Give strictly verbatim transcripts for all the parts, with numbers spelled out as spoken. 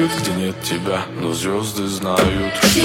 знают, где нет тебя, но звезды знают, что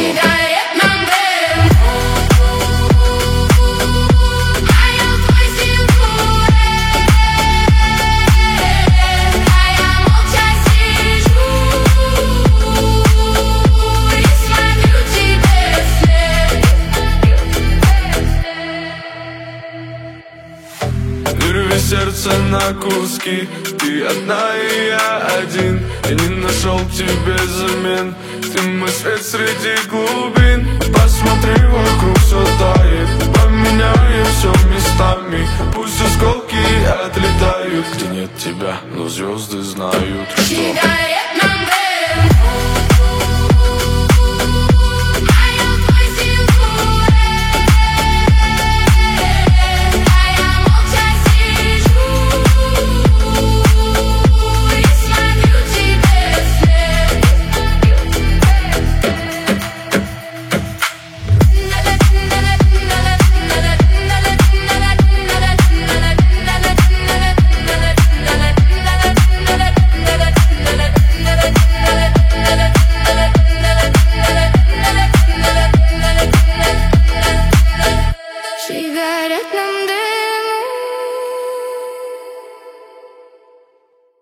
сердце на куски, ты одна и я один. Я не нашел тебе замен, ты мой свет среди глубин. Посмотри, вокруг все тает, поменяй все местами. Пусть осколки отлетают, где нет тебя, но звезды знают, что